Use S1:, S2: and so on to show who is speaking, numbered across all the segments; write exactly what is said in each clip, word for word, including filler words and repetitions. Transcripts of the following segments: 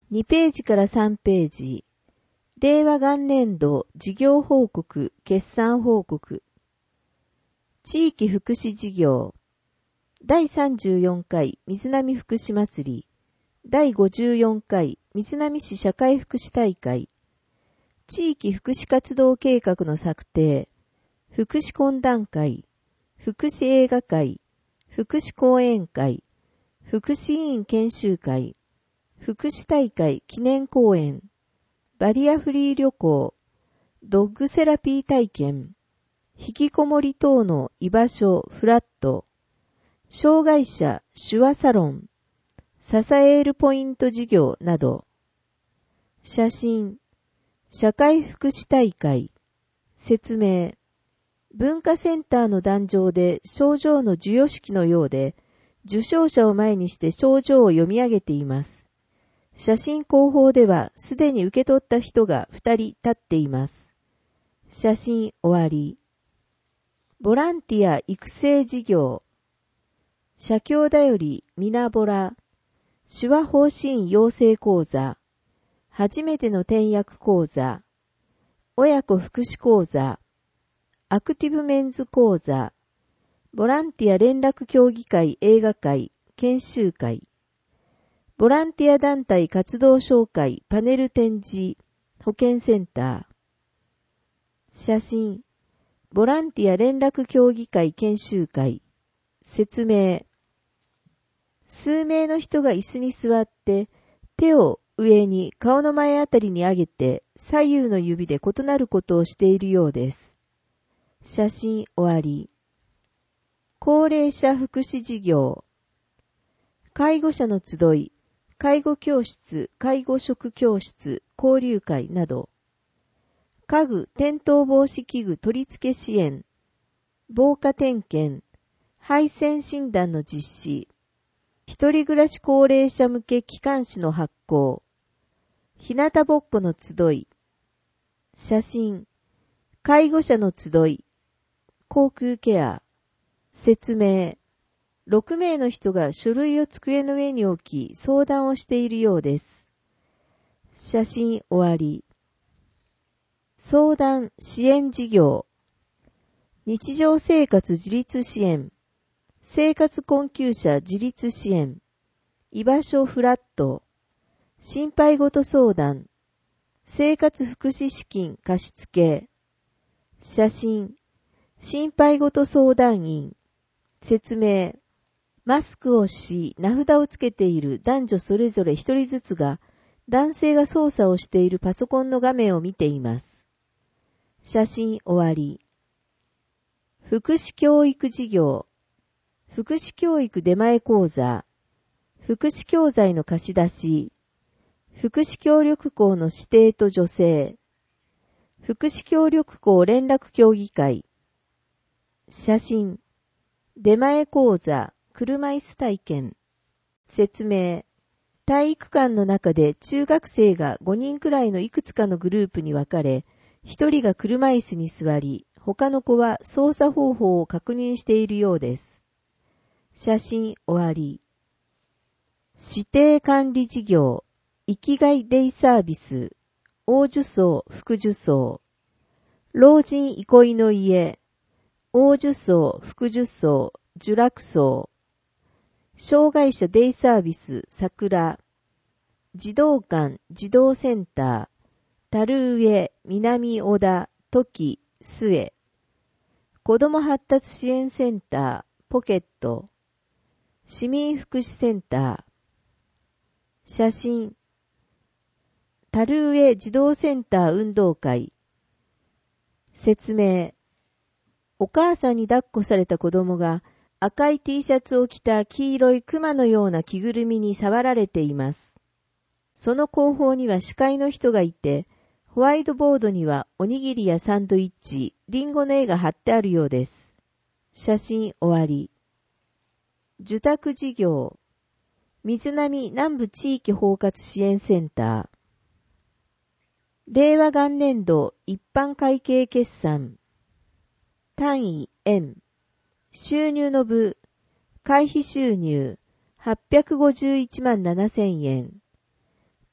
S1: にページからさんページ、令和元年度事業報告、決算報告、地域福祉事業、だいさんじゅうよんかい水波福祉祭り、だいごじゅうよんかい水波市社会福祉大会、地域福祉活動計画の策定、福祉懇談会、福祉映画会、福祉講演会、福祉委員研修会、福祉大会記念講演、バリアフリー旅行、ドッグセラピー体験、引きこもり等の居場所フラット、障害者手話サロン、支えるポイント事業など、写真、社会福祉大会、説明、文化センターの壇上で賞状の授与式のようで、受賞者を前にして賞状を読み上げています。写真後方ではすでに受け取った人がふたり立っています。写真終わり。ボランティア育成事業。社協だよりみなぼら。手話方針養成講座。初めての転訳講座。親子福祉講座。アクティブメンズ講座。ボランティア連絡協議会映画会研修会。ボランティア団体活動紹介パネル展示保健センター。写真、ボランティア連絡協議会研修会。説明。数名の人が椅子に座って手を上に顔の前あたりに上げて左右の指で異なることをしているようです。写真終わり。高齢者福祉事業。介護者の集い。介護教室、介護職教室、交流会など、家具、転倒防止器具取り付け支援、防火点検、配線診断の実施、一人暮らし高齢者向け機関誌の発行、日向ぼっこの集い、写真、介護者の集い、口腔ケア、説明、ろくめいの人が書類を机の上に置き相談をしているようです。写真終わり。相談支援事業。日常生活自立支援。生活困窮者自立支援。居場所フラット。心配事相談。生活福祉資金貸付。写真。心配事相談員。説明。マスクをし、名札をつけている男女それぞれ一人ずつが、男性が操作をしているパソコンの画面を見ています。写真終わり。福祉教育事業。福祉教育出前講座。福祉教材の貸し出し。福祉協力校の指定と助成。福祉協力校連絡協議会。写真。出前講座。車椅子体験。説明。体育館の中で中学生がごにんくらいのいくつかのグループに分かれ、ひとりが車椅子に座り、他の子は操作方法を確認しているようです。写真終わり。指定管理事業、生きがいデイサービス、大受層、副受層、老人憩いの家、大受層、副受層、受落層、障害者デイサービス、桜、児童館、児童センター、樽上、南小田、時、末、子ども発達支援センター、ポケット、市民福祉センター、写真、樽上児童センター運動会、説明、お母さんに抱っこされた子供が赤い T シャツを着た黄色いクマのような着ぐるみに触られています。その後方には司会の人がいて、ホワイトボードにはおにぎりやサンドイッチ、リンゴの絵が貼ってあるようです。写真終わり。受託事業、水波南部地域包括支援センター。令和元年度一般会計決算。単位円。収入の部、会費収入はっぴゃくごじゅういちまんななせんえん。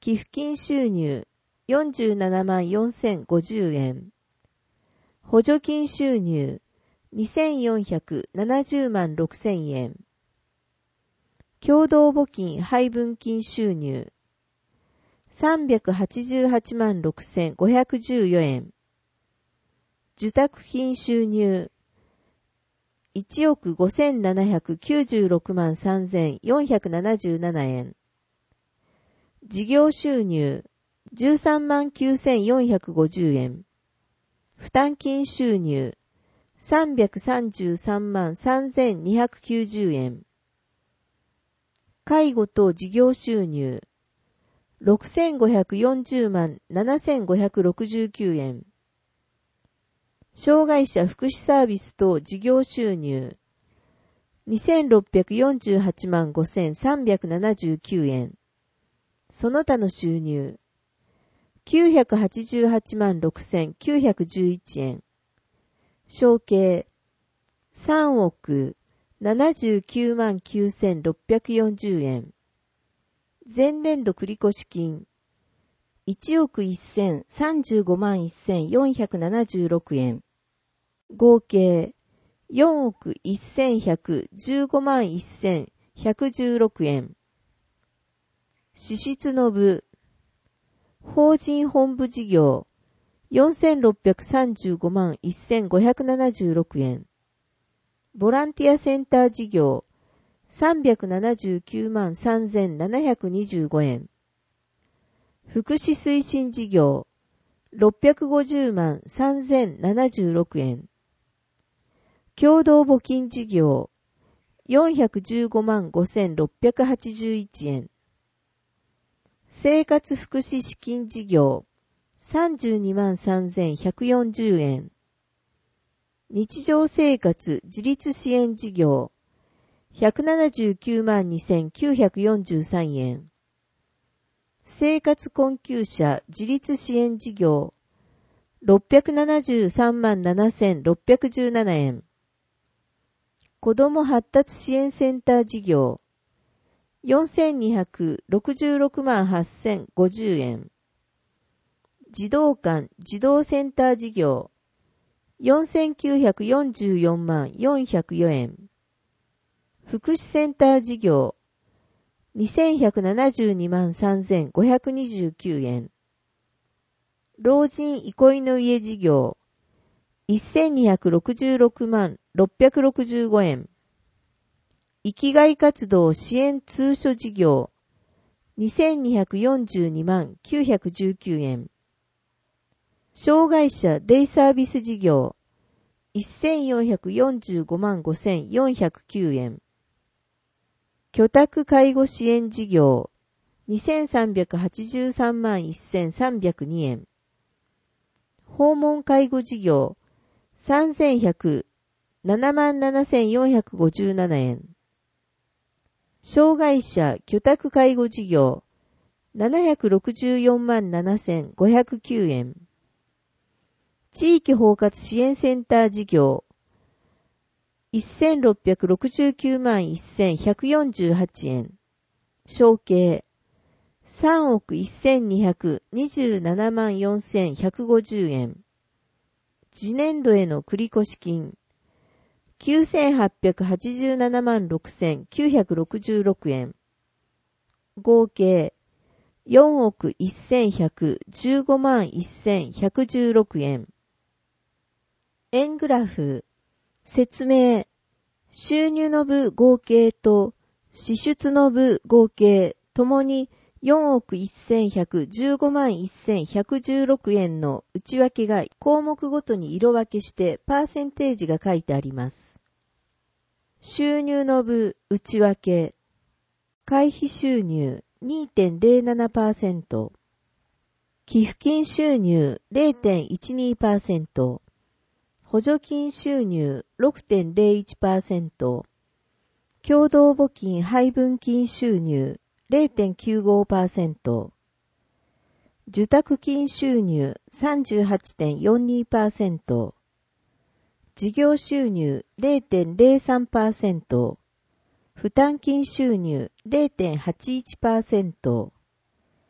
S1: 寄付金収入よんじゅうななまんよんせんごじゅうえん。補助金収入にせんよんひゃくななじゅうまんろくせんえん。共同募金配分金収入さんびゃくはちじゅうはちまんろくせんごひゃくじゅうよんえん。受託金収入いちおくごせんななひゃくきゅうじゅうろくまんさんぜんよんひゃくななじゅうななえん。事業収入じゅうさんまんきゅうせんよんひゃくごじゅうえん。負担金収入さんびゃくさんじゅうさんまんさんぜんにひゃくきゅうじゅうえん。介護等事業収入ろくせんごひゃくよんじゅうまんななせんごひゃくろくじゅうきゅうえん。障害者福祉サービス等事業収入にせんろっぴゃくよんじゅうはちまんごせんさんびゃくななじゅうきゅうえん。その他の収入きゅうひゃくはちじゅうはちまんろくせんきゅうひゃくじゅういちえん。承継さんおくななじゅうきゅうまんきゅうせんろっぴゃくよんじゅうえん。前年度繰越金いちおくせんさんじゅうごまんせんよんひゃくななじゅうろくえん。合計よんおくせんひゃくじゅうごまんせんひゃくじゅうろくえん。支出の部法人本部事業よんせんろっぴゃくさんじゅうごまんせんごひゃくななじゅうろくえん。ボランティアセンター事業さんびゃくななじゅうきゅうまんさんぜんななひゃくにじゅうごえん。福祉推進事業ろっぴゃくごじゅうまんさんぜんななじゅうろくえん。共同募金事業よんひゃくじゅうごまんごせんろっぴゃくはちじゅういちえん。生活福祉資金事業さんじゅうにまんさんぜんひゃくよんじゅうえん。日常生活自立支援事業ひゃくななじゅうきゅうまんにせんきゅうひゃくよんじゅうさんえん。生活困窮者自立支援事業ろっぴゃくななじゅうさんまんななせんろっぴゃくじゅうななえん。子ども発達支援センター事業よんせんにひゃくろくじゅうろくまんはっせんごじゅうえん。児童館児童センター事業よんせんきゅうひゃくよんじゅうよんまんよんひゃくよんえん。福祉センター事業にせんひゃくななじゅうにまんさんぜんごひゃくにじゅうきゅうえん。老人憩いの家事業せんにひゃくろくじゅうろくまんろっぴゃくろくじゅうごえん。生きがい活動支援通所事業にせんにひゃくよんじゅうにまんきゅうひゃくじゅうきゅうえん。障害者デイサービス事業せんよんひゃくよんじゅうごまんごせんよんひゃくきゅうえん。居宅介護支援事業にせんさんびゃくはちじゅうさんまんせんさんびゃくにえん。訪問介護事業さんぜんひゃくななまんななせんよんひゃくごじゅうななえん。障害者居宅介護事業ななひゃくろくじゅうよんまんななせんごひゃくきゅうえん。地域包括支援センター事業せんろっぴゃくろくじゅうきゅうまんせんひゃくよんじゅうはちえん。承継さんおくせんにひゃくにじゅうななまんよんせんひゃくごじゅうえん。次年度への繰越金きゅうせんはっぴゃくはちじゅうななまんろくせんきゅうひゃくろくじゅうろくえん。合計よんおくせんひゃくじゅうごまんせんひゃくじゅうろくえん。円グラフ説明収入の部合計と支出の部合計ともによんおくせんひゃくじゅうごまんせんひゃくじゅうろくえんの内訳が項目ごとに色分けしてパーセンテージが書いてあります。収入の部内訳会費収入 にてんぜろななパーセント 寄付金収入 れいてんいちにパーセント補助金収入 ろくてんぜろいちパーセント 共同募金配分金収入 れいてんきゅうごパーセント 受託金収入 さんじゅうはちてんよんにパーセント 事業収入 れいてんぜろさんパーセント 負担金収入 れいてんはちいちパーセント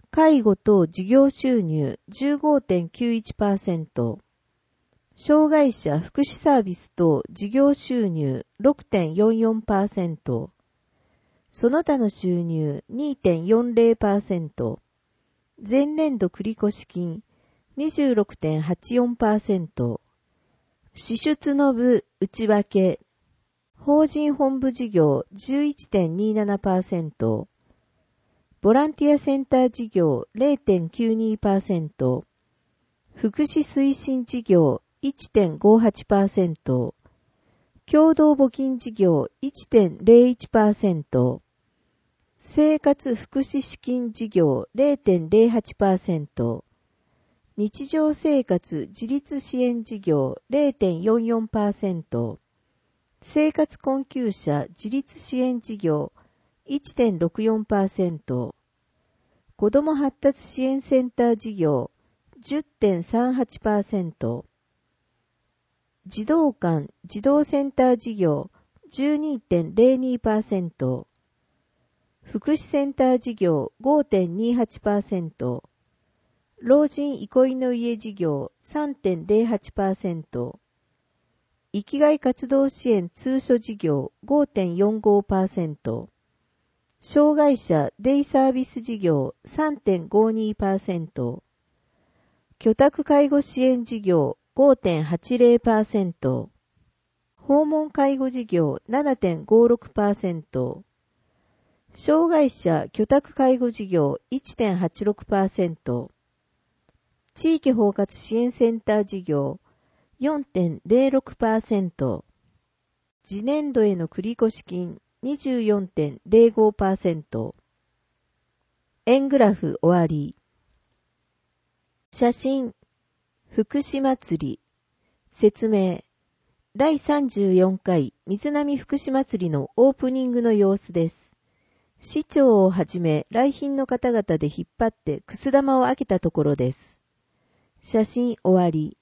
S1: 介護等事業収入 じゅうごてんきゅういちパーセント、障害者福祉サービス等事業収入 ろくてんよんよんパーセント、その他の収入 にてんよんぜろパーセント、前年度繰越金 にじゅうろくてんはちよんパーセント、支出の部内訳、法人本部事業 じゅういってんにじゅうななパーセント、ボランティアセンター事業 れいてんきゅうにパーセント、福祉推進事業 いってんごはちパーセント、共同募金事業 いってんぜろいちパーセント、生活福祉資金事業 れいてんぜろはちパーセント、日常生活自立支援事業 れいてんよんよんパーセント、生活困窮者自立支援事業 いってんろくよんパーセント、子ども発達支援センター事業 じゅってんさんはちパーセント、児童館児童センター事業 じゅうにてんぜろにパーセント、福祉センター事業 ごてんにはちパーセント、老人憩いの家事業 さんてんぜろはちパーセント、生きがい活動支援通所事業 ごてんよんごパーセント、障害者デイサービス事業 さんてんごにパーセント、居宅介護支援事業 ごてんはちぜろパーセント、訪問介護事業 ななてんごろくパーセント、障害者居宅介護事業 いってんはちろくパーセント、地域包括支援センター事業 よんてんぜろろくパーセント、次年度への繰越金 にじゅうよんてんぜろごパーセント。円グラフ終わり。写真、福祉祭り。説明。だいさんじゅうよんかい水波福祉祭りのオープニングの様子です。市長をはじめ来賓の方々で引っ張ってくす玉を開けたところです。写真終わり。